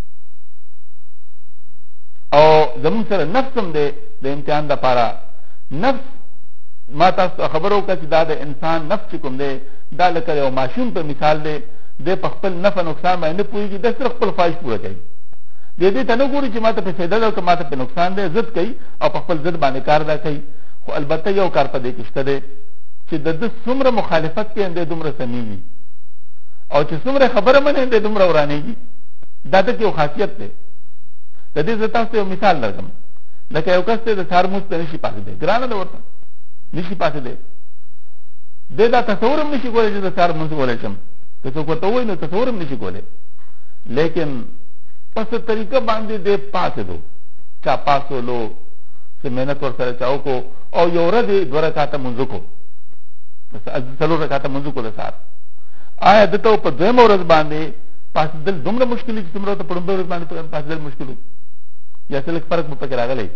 Speaker 1: او زموږ سره نفس هم دی د امتحان لپاره. نفس ما تاسو خبرو کړه چې دا د انسان نفس چې کوم دی دا لکه یو ماشوم په مثال دی، د په خپل نفع نقصان باندې پوهېږي، د صرف خپل خواهش پوره کوي. د دې ته نه ګوري چې ما ته په فایده ده او که ما ته په نقصان دی، ضد کوي او په خپل ضد باندې کار دا کوي. خو البته یو کار په دې کې شته دی چې د ده څومره مخالفت کوي دی دومره سمیږي او چې څومره خبره مني دی دومره ورانېږي. دا د یو خاصیت دی. د دې زه تاسو یو مثال درکړم. لکه یو کس دی د سهار مونځ ته نشي پاتېدی، ګرانه ده ورته نشي پاتېدی، دی دا تصور هم نشي کولی چې د سهار مونځ کولی شم. که څوک ورته ووایي نو تصور هم نشي کولی. لیکن په څه طریقه باندې دی پاتېدو، چا پاسولو، څه محنت ورسره چا وکړو او یو ورځ یې دوه رکعته مونځ وکړو، څلور رکعته مونځ وکړو د سهار. آیا دته په دویمه ورځ باندې پاسېدل دومره مشکل دي چې څومره ورته په لومړۍ ورځ باندې پاسېدل مشکل و؟ یا څه لږ فرق به پکې راغلی؟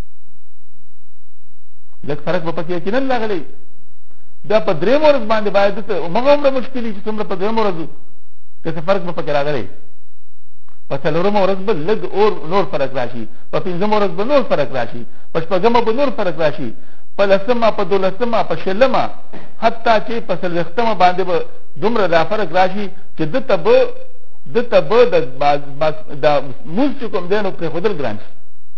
Speaker 1: لږ فرق به پکې یقینا راغلی. دا په درېیمه ورځ باندې باید دته همغه عمره مشکل دي چې څومره په دویمه ورځ که څه فرق به پکې راغلی. په څلورمه ورځ به لږ اور نور فرق راشي، په پنځمه ورځ به نور فرق راشي، په شپږمه به نور فرق راشي، په لسمه، په دولسمه، په شلمه، حتی چې په څلوېښتمه باندې به دومره دا فرق راشي چې دته به دته به د مونځ چې کوم دی نو پرېښودل ګران شي.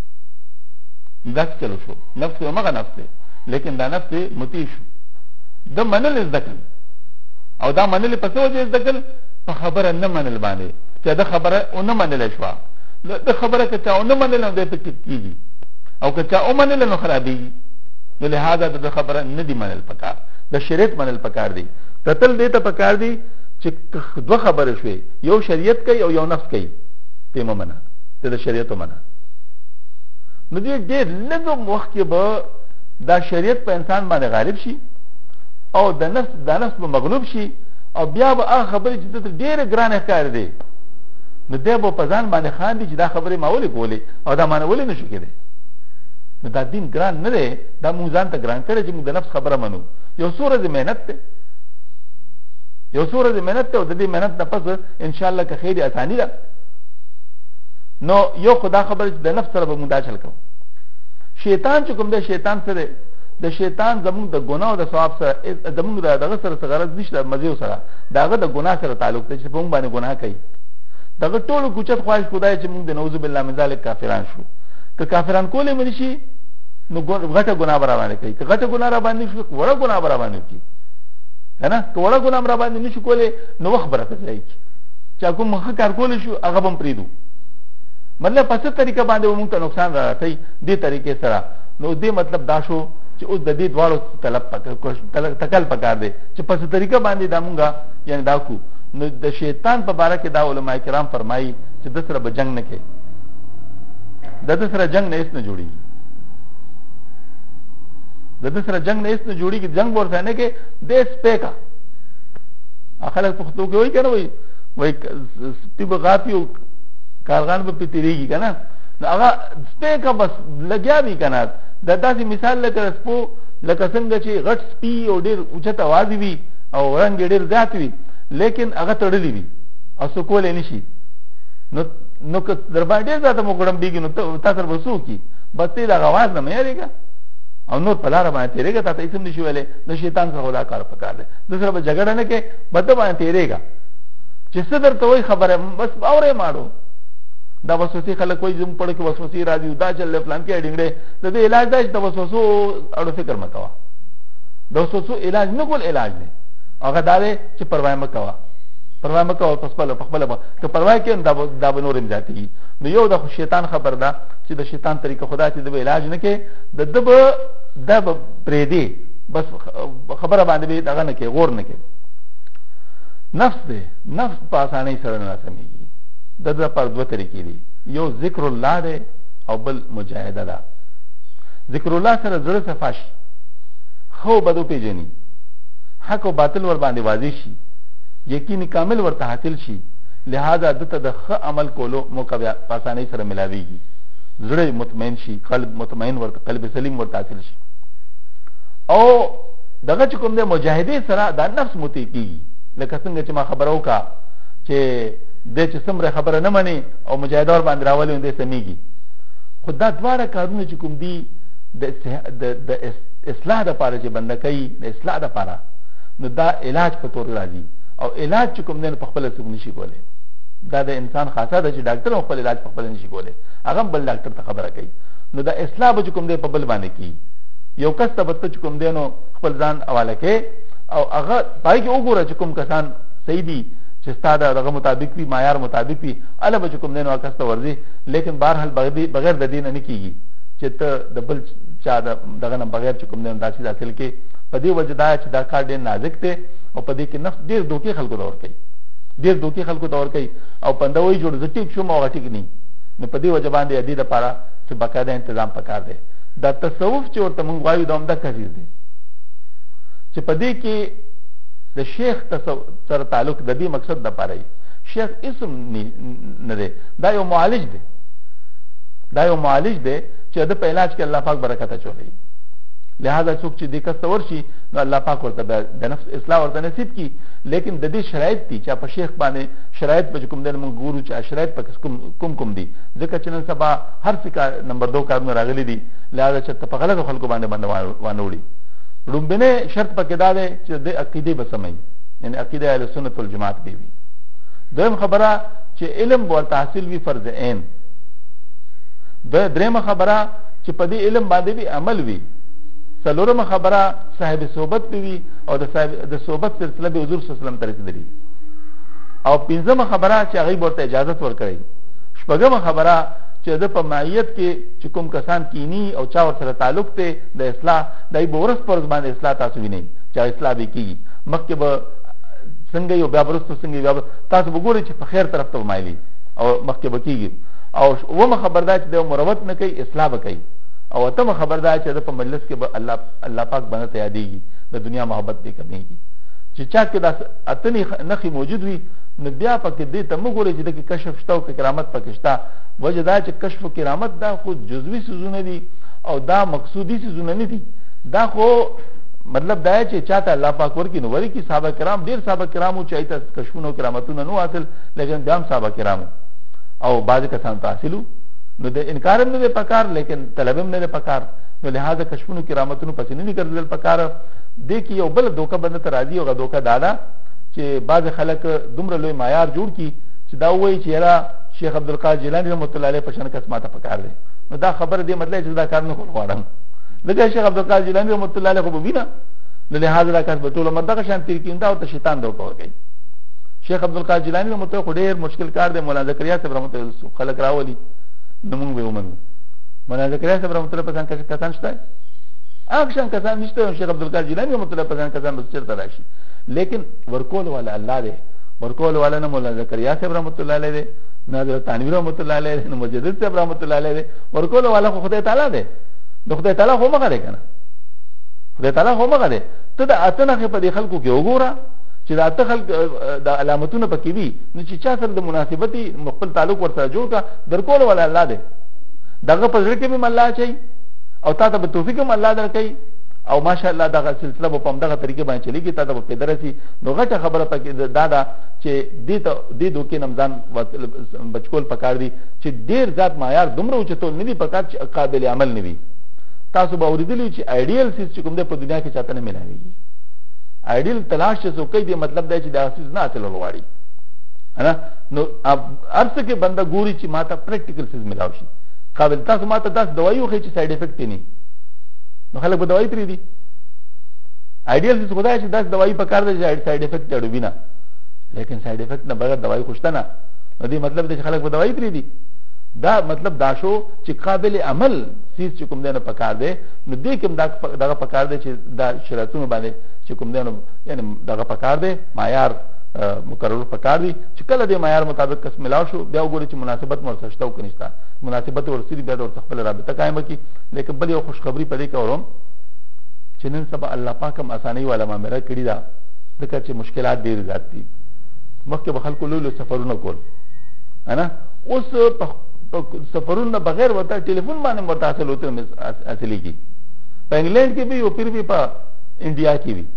Speaker 1: داسې چلو شو. نفس همغه نفس دی، لیکن دا نفس مطیع شو. د منل زده کړل او دا منل په څه وجه زده کړل؟ په خبره نه منل باندې چې دا خبره ونه منله شوه. د خبره که چا ونه منله نو دی په ټیک کېږي او که چا ومنله نو خرابېږي. نو لهذا د خبره نه دي منل پکار، د شریعت منل پکار دی. قتل دې ته پکار دی چې دوه خبرې شوې، یو شریعت کوي او یو نفس کوي، ته مه منه، ته د شریعت ومنه. نو دې ډېر لږ وخت کې به دا شریعت په انسان باندې غالب شي او د نفس دا نفس به مغلوب شي او بیا به هغه خبرې چې دته ډېرې ګرانې ښکاري دی نو دی به په ځان باندې خاندي چې دا خبرې ما ولې کولې او دا مانه ولې نه شو کېدی. نو دا دین ګران نه دی، دا مونږ ځان ته ګران کړی چې مونږ د نفس خبره منو. یو څو ورځې محنت دی، یو څو ورځې محنت دی او د دې محنت نه پس انشاءالله که خیر اساني ده. نو یو خدا خبره چې د نفس سره به مونږ دا چل کوو. شیطان چې کوم دی، شیطان سره د شیطان زمونږ د ګناه او د ثواب سره زمونږ د دغه سره څه غرض نشته، مزې سره د هغه د ګناه سره تعلق دی چې په مونږ باندې ګناه کوي. دغه ټولو کوچت خواهش خدای چې مونږ د نعوذ بالله من ذلک کافران شو. که کافران کولې منې شي نو غټه ګناه به را باندې کوي، که غټه ګناه را باندې شي وړه ګناه به را باندې کوي، که نه که وړه ګناه را باندې نه شي کولی نو وخت به راته ضایع کړي. چې کوم ښه کار کولی شو هغه به هم پرېږدو. مطلب په څه طریقه باندې به مونږ ته نقصان را رسوي دې طریقې سره. نو دې مطلب دا شو چې اوس د دې دواړو طلب تکل پکار دی چې په څه طریقه باندې دا مونږه یعنې دا کو. نو د شیطان په باره کې دا علماء کرام فرمایي چې د سره به جنگ نه کوي، د ده سره جنگ نه هېڅ نه جوړېږي، د ده سره جنگ نه هېڅ نه جوړېږي. جنگ به ورسره نه کوي، دی سپی کا. خلک پښتو کې وایي که نه وایي وایي سپي به غاپي او کارغان به پرې تېرېږي که نه. نو هغه سپی کا بس لګیا وي که نه. دا داسې مثال لکه سپو لکه څنګه چې غټ سپي او ډېر اوچت اوازې وي او رنګ یې ډېر زیات وي لیکن هغه تړلی وي او څوک کولی نه شي. نو نو که در باندې ډېر زیاته مو ګړمبېږي نو تا سره به څه وکړي؟ بس ته د هغه اواز نه مه یارېږه او نور په لاره باندې تېرېږه، تا ته هېڅ هم نه شي ویلی. د شیطان سره خو دا کار پکار دی، د سره به جګړه نه کوې، بده باندې تېرېږه. چې څه درته وایي خبره بس اورې ماړو. دا وسوسې خلک وایي زموږ پړه کې وسوسې راځي، دا چل دی فلان کې ډینګړې. د دې علاج دا چې د وسوسو اړو فکر مه کوه. د وسوسو علاج نه کول علاج دی، هغه دا دی چې پروا مه کوه، پروا مه کوه په خپله په خپله به که پروا یې کوې دا به نور هم زیاتېږي. نو یو د شیطان خبر ده چې د شیطان طریقه خدا چې د به علاج نه کوې، د ده به دا به پرېږدې، بس خبره باندې به دغه نه کوې، غور نه کوې. نفس دی، نفس په اسانۍ سره نه راسمېږي. د ده لپاره دوه طریقې دي، یو ذکر الله دی او بل مجاهده ده. ذکر الله سره زړه صفا شي، ښه بد وپېژني، حق او باطل ور باندې واضح شي، یقین کامل ورته حاصل شي. لہذا دته د ښه عمل کولو موقع په اسانۍ سره ملاویږي، زړه مطمئن شي، قلب مطمئن ورته، قلب سلیم ورته حاصل شي. او دغه چې کوم دی مجاهدې سره دا نفس متي کیږي، لکه څنګه چې ما خبره وکړه چې د چې څومره خبره نه مني او مجاهده ور باندې راولي دې سميږي. خو دا دواړه کارونه چې کوم دي د اصلاح لپاره چې بنده کوي، د اصلاح لپاره، نو دا علاج په تور راځي. او علاج چې کوم دی په خپل څوک نشي کولی. دا د انسان خاصه ده چې ډاکټر خپل علاج په خپل نشي کولی، هغه بل ډاکټر ته خبره کوي. نو دا اصلاح به چې کوم دی په بل باندې کوي. یو کس ته به چې کوم دی نو خپل ځان حواله کوي او هغه پای کې وګوره چې کوم کسان صحیح دي چې ستاسو دغه مطابق وي، معیار مطابق وي، اله به چې کوم دی نو کس ته ورځي. لیکن بهرحال بغیر د دین نه کیږي چې ته د بل چا دغه نه بغیر چې کوم دی داسې حاصل کې. په دې وجه دا چې دا کار ډېر نازک دی او په دې کې نفس ډېر دوکې خلکو دور کوي، ډېر دوکې خلکو دور کوي او پندوي جوړ زه ټیک شوم او ټیک نه. نو په دې وجه باندې دې لپاره چې باقاعده تنظیم پکار دی. دا تصوف چې ورته مونږ وایو دا هم دا کثیر دی چې په دې کې د شیخ سره تعلق د دې مقصد د پاره ای. شیخ اسم نه دی، دا یو معالج دی، دا یو معالج دی چې د په علاج کې الله پاک برکت اچوي. لہذا څوک چې د کستور شي نو الله پاک ورته د نفس اصلاح ورته نصیب کی. لیکن د دې شرایط دي چې په شیخ باندې شرایط په کوم دین موږ ګورو چې شرایط په کوم کوم کوم دي، ځکه چې نن سبا هر څه کا نمبر دو کارونه راغلي دي. لہذا چې په غلط خلکو باندې باندې وانه لومبنه شرط پکې دا دی چې د عقیده به سمي، یعنی عقیده اهل سنت والجماعت دی وي. دویم خبره چې علم ور تحصیل وی فرض عین. د دریم خبره چې په دې علم باندې وی عمل وی. څلورم خبره صاحب صحبت وی او د صاحب د صحبت سلسله به حضور صلی الله علیه وسلم ته رسیدلی. او پنځم خبره چې هغه ورته اجازه ورکړي. شپږم خبره چې د په معیت کې چې کوم کسان کینی او چا ور سره تعلق ته د اصلاح دای به ورس پر باندې اصلاح تاسو ویني چې اصلاح به کیږي. مخکې به څنګه یو بیا ورستو څنګه بیا تاسو وګورئ چې په خیر طرف ته مایلی او مخکې به کیږي. او ومه خبردار چې د مروت نه کوي اصلاح به کوي. او ته خبردار چې په مجلس کې به الله الله پاک باندې ته یادېږي، د دنیا محبت دې کمیږي. چې چا کې د اتنی نخي موجود وي نو بیا پکې دې ته موږ ګورې چې د کشف شته او کرامت پکې شته. وجه دا چې کشف او کرامت دا خو جزوي سيزونه دي او دا مقصودی سيزونه نه دي. دا خو مطلب دا چې چاته الله پاک ورکی نو ورکی. صحابه کرام ډیر صحابه کرامو چې ایت کشفونه او کرامتونه نو حاصل، لیکن دام صحابه کرامو او بعض کسان تحصیلو نو د انکار هم نه پکار، لیکن طلب هم نه پکار. نو لہذا کشفونو کرامتونو پسې نه ګرځول پکار. دې کې یو بل دوکه بند ته راځي او دوکه دادا چې بعض خلک دومره لوی معیار جوړ کی چې دا وایي چې یاره شیخ عبدالقادر جیلانی رحمۃ اللہ علیہ پشان قسمه پکار دی. نو دا خبر دی مطلب چې دا کار نه کول غواړم. دغه شیخ عبدالقادر جیلانی رحمۃ اللہ علیہ خو بوینا نو لہذا دا کار به ټول مدغه شان تیر کیندا او ته شیطان دوکه ورګي. شیخ عبدالقادر جیلانی رحمۃ اللہ خو ډیر مشکل کار دی. مولانا زکریا صاحب رحمۃ اللہ خلک راولي نو موږ به ومنو. مولانا زکریا صاحب رحمۃ اللہ پسان کسان شته، اکشن کسان نشته. شیخ عبدالقادر جیلانی رحمۃ اللہ پسان کسان بس چرته راشي. لیکن ورکول والا الله دی. ورکول والا نه مولانا زکریا صاحب رحمۃ اللہ علیہ دی، نه حضرت تنویر رحمۃ اللہ علیہ دی، نه مجدد صاحب رحمۃ اللہ علیہ دی. ورکول والا خو خدای تعالی دی. نو خدای تعالی خو مغه دی کنه، خدای تعالی خو مغه دی. ته د اتنه په دې خلکو کې وګوره چې دا ته خلک د علامتونو پکې وي نو چې چا سره د مناسبتي خپل تعلق ورته جوړ کا درکول والا الله دی. دغه په ځل کې به الله چي او تا ته به توفیق هم الله درکړي او ماشاءالله دغه سلسله په هم دغه طریقې باندې چلیږي. تا ته په درسي نو غټه خبره پکې دادا چې دې ته دې دوکې نمځان بچکول پکار دي چې ډیر ذات معیار دومره اوچتول نه دي پکار چې قابل عمل نه وي. تاسو به اوریدلی چې ایډیل سیس چې کوم د په دنیا کې چاته نه ملایوي. ایډیل تلاش چې څوک دی مطلب دی چې دا سیس نه حاصل وغواړي انا. نو ارڅ کې بنده ګوري چې ماته پریکټیکل سیس ملاوي شي قابل. تاسو ماته داس دوايي وخی چې سایډ افیکټ نه نو خلک به دوايي پری دي. ایډیل سیس خدای چې داس دوايي پکار دی چې سایډ افیکټ اړوي نه، لیکن سایډ افیکټ نه بغیر دوايي خوشته نه. نو دې مطلب دی چې خلک به دوايي پری دي. دا مطلب دا شو چې قابل عمل سیس چې کوم دی نه پکار دی. نو دې کوم دغه پکار دی چې دا شرایطونه باندې چې کوم دی نو یعنی دغه پکار دی معیار مقرر پکار دی چې کله د معیار مطابق کس ملاو شو بیا وګورئ چې مناسبت مرسشته او کنيشته. مناسبت ورسېږي بیا د خپل رابطه قائم کی. لیکن بل یو خوشخبری پدې کوم چې نن سبا الله پاک هم اساني والا معاملې کړی دا ځکه چې مشکلات ډېر زیات دي. مخکې به خلکو لوی لوی سفرونه کول انا، اوس سفرونه بغیر ورته ټلیفون باندې مرته حاصل ہوتے اصلي کی. په انګلند کې وي او پیر وي په انډیا کې وي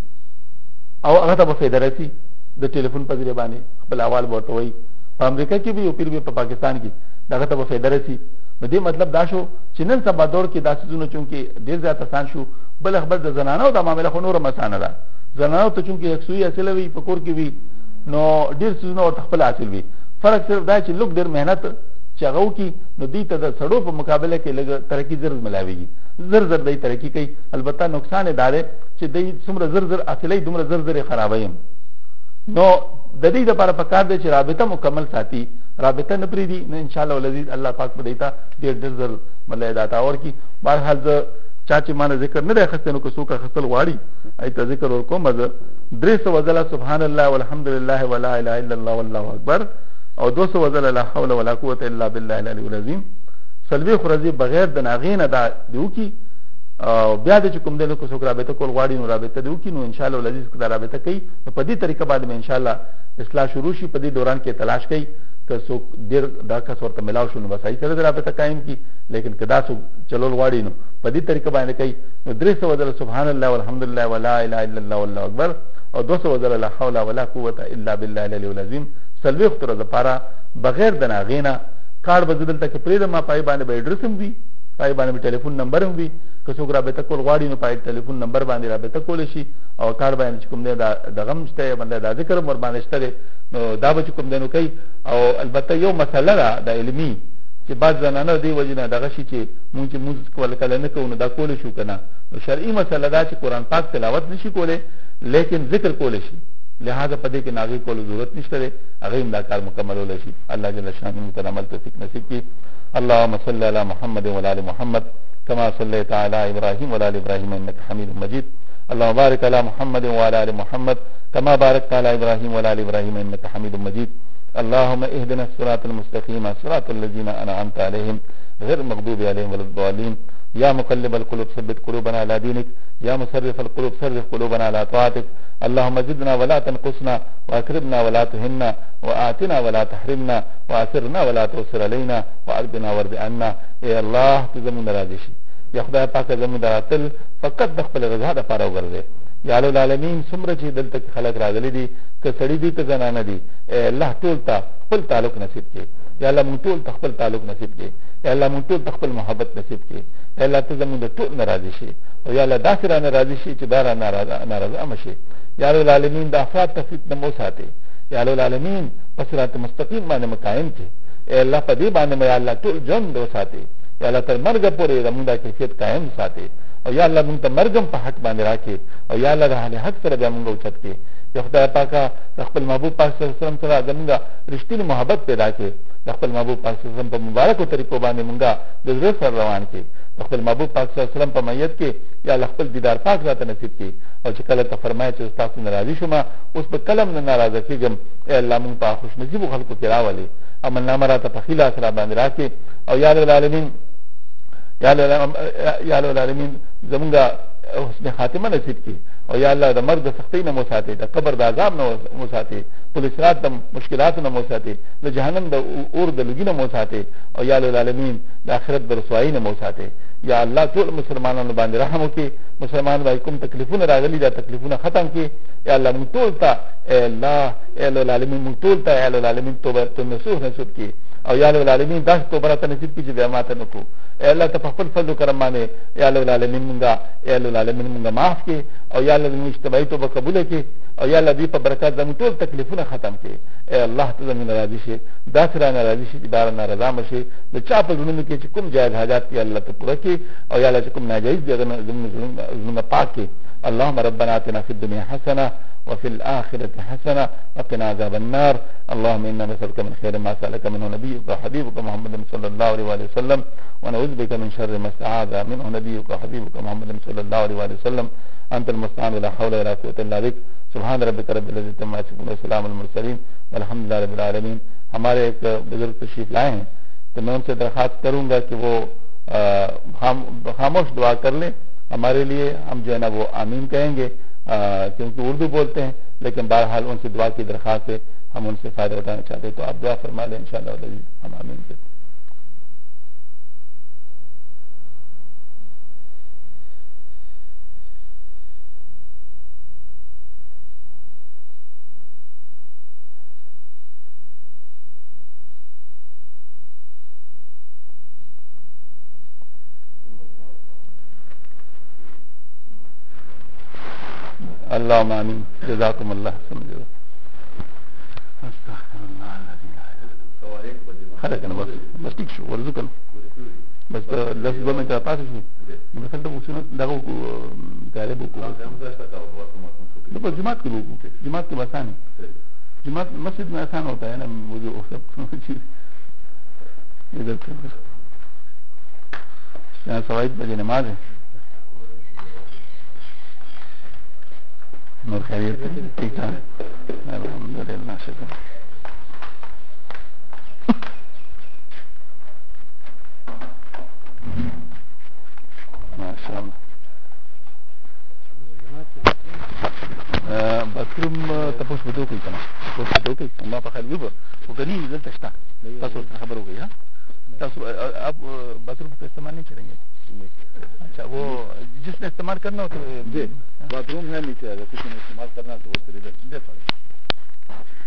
Speaker 1: او هغه ته به فایده رسي د ټلیفون په ذریعہ باندې خپل احوال ورته وایي. په امریکا کې وي او پیر وي په پاکستان کې دغه ته به فایده رسي. نو دې مطلب دا شو چې نن سبا دور کې دا څیزونه چونکې ډېر زیات آسان شو. بل خبر د زنانو د معامله خو نور مسانه ده. زنانو ته چونکې یکسوي حاصل وي په کور کې وي نو ډېر څیزونه ورته خپل حاصل وي. فرق صرف دا چې لوګ ډېر مهنت چې هغه وکړي نو دوی ته د سړو په مقابله کې لږ ترقي زر ملاویږي. زر زر دی ترقي کوي. البته نقصان یې دا دی چې دوی څومره زر زر حاصلوي دومره زر زر یې خرابوي. نو د دې لپاره پکار دی چې رابطه مکمل ساتي، رابطه نه پرېږدي. نو ان شاء الله ولذي الله پاک په دې ته ډېر ډېر زر مله هدایت ورکړي. بهرحال زه چا چې مانه ذکر نه دی اخیستی نو که څوک اخیستل غواړي هغې ته ذکر ورکوم. زه درې سوه ځله سبحان الله والحمدلله ولا اله الا الله والله اکبر او دو سوه ځله لا حول ولا قوة الا بالله العلي العظیم څلوېښت ورځې بغیر د هغې نه دا دې وکړي. او بیا د چې کوم دی نو که څوک رابطه کول غواړي نو رابطه دې وکړي. نو انشاءالله العزیز که دا رابطه کوي نو په دې طریقه باندې به انشاءالله اصلاح شروع شي. په دې دوران کې تلاش کوي که څوک ډېر دا کس ورته ملاو شو نو بس هغې سره د رابطه قایم کړي. لیکن که دا څوک چلول غواړي نو په دې طریقه باندې کوي. نو درې سوه ځله سبحان الله والحمدلله ولا اله الا الله والله اکبر او دو سوه ځله لا حول ولا قوة الا بالله العلي العظیم څلوېښت ورځې لپاره بغیر د هغې نه کارډ به زه دلته کې پرېږدم. ما پای باندې به اډرس هم وي، پای باندې به ټلیفون نمبر هم وي. که څوک رابطه کول غواړي نو پای ټلیفون نمبر باندې رابطه کولی شي او کارډ باندې چې کوم دی دغه هم شته باندې دا ذکر هم ورباندې شته دی. نو دا به چې کوم دی نو کوي. او البته یو مسله ده د علمي چې بعض زنانه دې وجې نه دغه شي چې مونږ چې مونځ کله کله نه کوو نو دا کولی شو که نه. نو شرعي مسله دا چې قرآن پاک تلاوت نشي کولی لیکن ذکر کولی شي. لہذا پدې کې ناغي کولو ضرورت نشته دی. هغه هم دا کار مکملولی شي. الله جل شانه موږ ته عمل توفیق نصیب کړي. اللهم صل على محمد وعلى ال محمد كما صليت على ابراهيم وعلى ال ابراهيم انك حميد مجيد. اللهم بارك على محمد وعلى ال محمد كما باركت على ابراهيم وعلى ال ابراهيم انك حميد مجيد. اللهم اهدنا الصراط المستقيم صراط الذين انعمت عليهم غير المغضوب عليهم ولا الضالين. يا مقلب القلوب ثبت قلوبنا على دينك، يا مصرف القلوب صرف قلوبنا على طاعتك. اللهم زدنا ولا تنقصنا واكرمنا ولا تهنا واعتنا ولا تحرمنا واسرنا ولا تؤثر علينا وارضنا وارض عنا. اے الله تو زمون راضي شي. یا خدای پاک زمون راتل فقط د خپل رضا د پاره وګرځي. یا العالمین څومره چې دلته خلک راغلي دي که سړي دي که زنانه دي اے الله ټول ته خپل تعلق نصیب کړي. یا الله مونږ ټول ته خپل تعلق نصیب کړي. یا الله مونږ ټول ته خپل محبت نصیب کړي. یا الله ته زمون د ټول ناراضي شي او یا الله داسې را ناراضي شي چې دا را ناراضه مشي. یا العالمین د افراد تفریط نه مو ساتي. یا العالمین په صراط مستقیم باندې مقایم کړي. اے الله په دې باندې یا الله ټول ژوند وساتي. یا الله تر مرګ پورې زموږ دا کیفیت قایم ساتي. او یا الله مونږ ته مرګم په حق باندې راکړي او یا الله د اهل حق سره بیا مونږ اوچت کړي. یا خدای پاکه د خپل محبوب پاک صلی الله علیه وسلم سره زموږ رښتینی محبت پیدا کړي. د خپل محبوب پاک صلی الله علیه وسلم په مبارکو طریقو باندې مونږ د زړه سره روان کړي. د خپل محبوب پاک صلی الله علیه وسلم په میت کې یا الله خپل دیدار پاک راته نصیب کړي. او چې کله ته فرمایې چې تاسو ناراضي شوم اوس په کلم نه ناراضه کېږم. ای الله مونږ په خوش نصیبو خلکو کې راولې. عملنامه راته په ښي لاس را باندې راکړي. او یا العالمین یا العالمین زمونږ حسن خاتمه نصیب کړي. او یا الله د مرګ د سختۍ نه مو ساتي، د قبر د عذاب نه مو ساتي، پل صراط د مشکلاتو نه مو ساتي، د جهنم د اور د لوګي نه مو ساتي. او یا العالمین د آخرت د رسوایي نه مو ساتي. یا الله ټول مسلمانانو باندې رحم وکړي. مسلمان باندې کوم تکلیفونه راغلي دا تکلیفونه ختم کړي. یا الله موږ ټول ته اے الله اے العالمین موږ ټول ته اے العالمین توبه نصوح نصیب کړي. او یا العالمین داس توبه راته نصیب کړي چې بیا ماته نه کو. اے الله ته په خپل فضل و کرم باندې یا العالمین مونږه اے العالمین مونږه معاف کړي. او یا الله زموږ اجتماعي توبه قبول کړي. او یا الله دې په برکات زموږ ټول تکلیفونه ختم کړي. اے الله ته زموږ راضي شي، داسې رانه راضي شي چې دا رانه رضا مشي. د چا په زړونو کې چې کوم جایز حاجات دي الله ته پوره کړي. او یا الله چې کوم ناجایز دي هغه زموږ زړونه پاک کړي. اللهم ربنا آتنا في الدنيا حسنه وفي الآخرة حسنة وقنا عذاب النار. اللهم إنا نسألك من خير ما سألك منه نبيك وحبيبك محمد صلى الله عليه وآله وسلم ونعوذ بك من شر ما استعاذ منه نبيك وحبيبك محمد صلى الله عليه وآله وسلم. أنت المستعان ولا حول ولا قوة إلا بك. سبحان ربك رب العزة عما يصفون وسلام على المرسلين والحمد لله رب العالمين. ہمارے ایک بزرگ تشریف لائے ہیں تو میں ان سے درخواست کروں گا کہ وہ خاموش دعا کر لیں ہمارے لیے. ہم جو ہے نا وہ آمین کہیں گے کیونکہ اردو بولتے ہیں لیکن بہرحال ان سے دعا کی درخواست ہے، ہم ان سے فائدہ اٹھانا چاہتے ہیں. تو آپ دعا فرما لیں انشاءاللہ ہم آمین کہتے ہیں. अल्लाह आमीन जज़ाकुम अल्लाह समझो خلق انا بس بس تكشف ورزقنا بس لس دوه مې پاتې شو نو مثلا د وسونه دغه غالب کو نو په جماعت کې وکړو جماعت کې آسان جماعت مسجد में आसान होता है ना वो जो सब चीज इधर से यहाँ सवाई बजे नमाज है नूर खैरियत ठीक ठाक अल्हम्दुलिल्लाह शुक्र माशाअल्लाह बाथरूम تاسو په دوه کې کنه په دوه کې ما په خیر وبو وګنی دلته شته تاسو خبر وګی ها تاسو اب बाथरूम का इस्तेमाल नहीं करेंगे अच्छा वो जिसने इस्तेमाल करना हो तो बाथरूम है नीचे अगर किसी ने इस्तेमाल करना तो वो फिर इधर दे पड़े